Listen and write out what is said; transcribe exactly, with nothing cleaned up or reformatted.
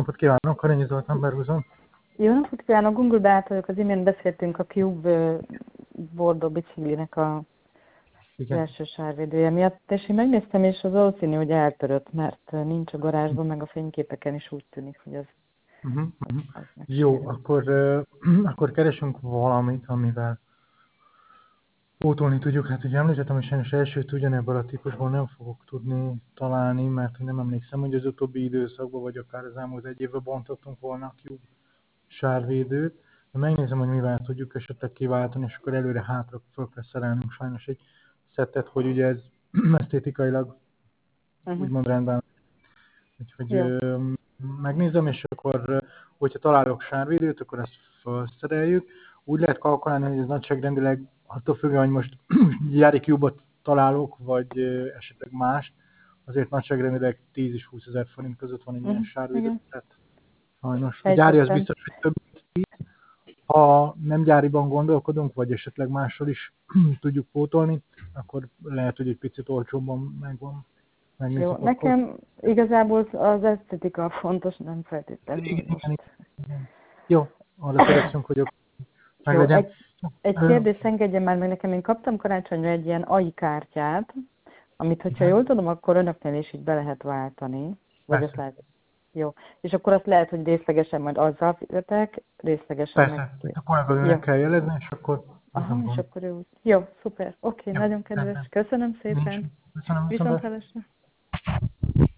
napot kívánok, Karányi Zoltán Berguzon. Jó napot kívánok, Google Beát vagyok, az imént beszéltünk a Cube bordó biciklinek a Igen. első sárvédője miatt, és én megnéztem, és az valószínű, hogy eltörött, mert nincs a garázsban, meg a fényképeken is úgy tűnik, hogy az, Uh-huh, uh-huh. az Jó, akkor, uh, akkor keresünk valamit, amivel pótolni tudjuk. Hát ugye említettem, hogy sajnos elsőt ugyanebből a típusból nem fogok tudni találni, mert nem emlékszem, hogy az utóbbi időszakban, vagy akár az elmúlt egy évben bontottunk volna a Cube sárvédőt. De megnézem, hogy mivel tudjuk esetleg kiváltani, és akkor előre hátra föl kell szerelnünk sajnos egy szettet, hogy ugye ez esztétikailag uh-huh. úgymond rendben. Úgyhogy ö, megnézem, és akkor, hogyha találok sárvédőt, akkor ezt felszereljük. Úgy lehet kalkulálni, hogy ez nagyságrendileg attól függően, hogy most gyári Cube-ot találok, vagy ö, esetleg mást, azért nagyságrendileg tíz és húsz ezer forint között van egy ilyen uh-huh. sárvédő. Tehát sajnos. A Helyzettem. gyári az biztos, hogy több mint tíz. Ha nem gyáriban gondolkodunk, vagy esetleg mással is tudjuk pótolni, akkor lehet, hogy egy picit olcsóbban megvan. Jó, akkor. Nekem igazából az esztetika fontos, nem feltétlenül. Igen, igen, igen. Jó, arra törekszünk, hogy meglegyen. Egy, egy kérdést engedjen már meg nekem, én kaptam karácsonyra egy ilyen á i kártyát, amit, hogyha igen. jól tudom, akkor önöknél is így be lehet váltani. Vagy ezt lehet. Jó. És akkor azt lehet, hogy részlegesen majd azzal fizetek, részlegesen persze. meg... A kolléganőnek kell jelezni, és akkor... Aha, és akkor jó. Jó, szuper. Oké, okay, nagyon kedves. Köszönöm szépen. Köszönöm, viszont hallásra.